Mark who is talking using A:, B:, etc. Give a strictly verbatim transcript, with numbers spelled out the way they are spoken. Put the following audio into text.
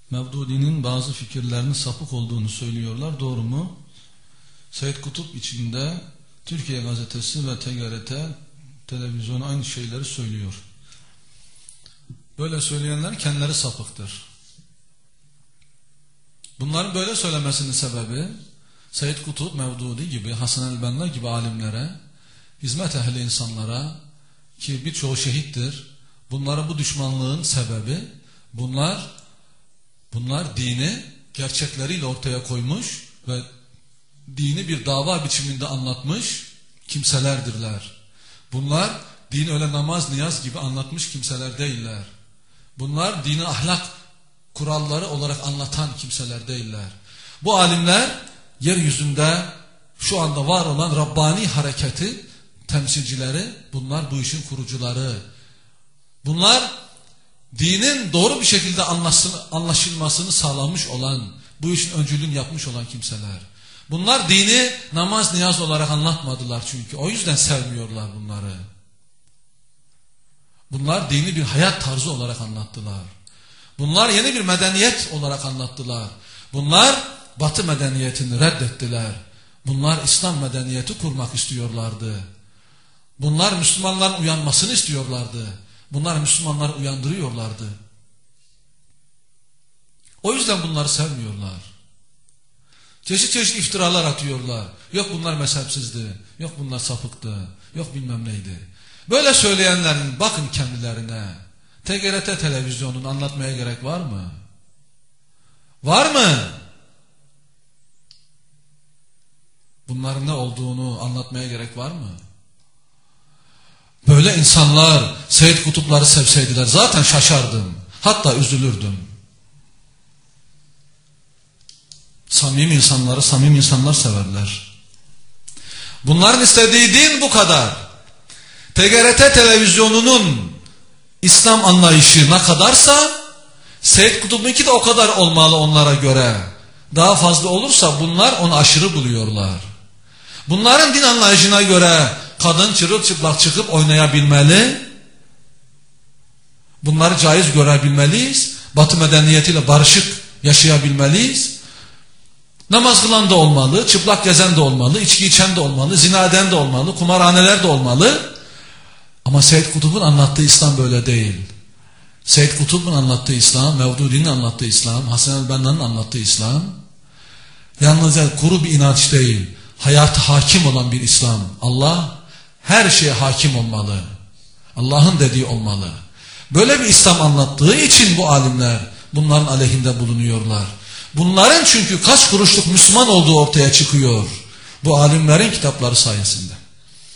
A: Mevdudi'nin bazı fikirlerinin sapık olduğunu söylüyorlar. Doğru mu? Seyyid Kutup içinde Türkiye Gazetesi ve T G R T televizyonu aynı şeyleri söylüyor. Böyle söyleyenler kendileri sapıktır. Bunların böyle söylemesinin sebebi Seyyid Kutup, Mevdudi gibi, Hasan el-Benna gibi alimlere, hizmet ehli insanlara ki birçoğu şehittir. Bunlara bu düşmanlığın sebebi bunlar bunlar dini gerçekleriyle ortaya koymuş ve dini bir dava biçiminde anlatmış kimselerdirler. Bunlar dini öyle namaz, niyaz gibi anlatmış kimseler değiller. Bunlar dini ahlak kuralları olarak anlatan kimseler değiller. Bu alimler yeryüzünde şu anda var olan Rabbani hareketi temsilcileri, bunlar bu işin kurucuları. Bunlar dinin doğru bir şekilde anlaşılmasını sağlamış olan, bu işin öncülüğünü yapmış olan kimseler. Bunlar dini namaz, niyaz olarak anlatmadılar çünkü. O yüzden sevmiyorlar bunları. Bunlar dini bir hayat tarzı olarak anlattılar. Bunlar yeni bir medeniyet olarak anlattılar. Bunlar Batı medeniyetini reddettiler. Bunlar İslam medeniyeti kurmak istiyorlardı. Bunlar Müslümanların uyanmasını istiyorlardı. Bunlar Müslümanları uyandırıyorlardı. O yüzden bunları sevmiyorlar. Çeşit çeşit iftiralar atıyorlar. Yok bunlar mezhepsizdi. Yok bunlar sapıktı. Yok bilmem neydi. Böyle söyleyenlerin bakın kendilerine. T G R T televizyonunu anlatmaya gerek var mı? Var mı? Bunların ne olduğunu anlatmaya gerek var mı? Böyle insanlar Seyyid Kutupları sevseydiler zaten şaşardım. Hatta üzülürdüm. Samimi insanları samimi insanlar severler. Bunların istediği din bu kadar. T G R T televizyonunun İslam anlayışı ne kadarsa Seyyid Kutup'unki de o kadar olmalı onlara göre. Daha fazla olursa bunlar onu aşırı buluyorlar. Bunların din anlayışına göre kadın çırılçıplak çıkıp oynayabilmeli. Bunları caiz görebilmeliyiz. Batı medeniyetiyle barışık yaşayabilmeliyiz. Namaz kılan da olmalı, çıplak gezen de olmalı, içki içen de olmalı, zina eden de olmalı, kumarhaneler de olmalı. Ama Seyyid Kutup'un anlattığı İslam böyle değil. Seyyid Kutup'un anlattığı İslam, Mevdudi'nin anlattığı İslam, Hasan el-Benna'nın anlattığı İslam, yalnızca kuru bir inanç değil, hayata hakim olan bir İslam. Allah her şeye hakim olmalı. Allah'ın dediği olmalı. Böyle bir İslam anlattığı için bu alimler bunların aleyhinde bulunuyorlar. Bunların çünkü kaç kuruşluk Müslüman olduğu ortaya çıkıyor. Bu alimlerin kitapları sayesinde.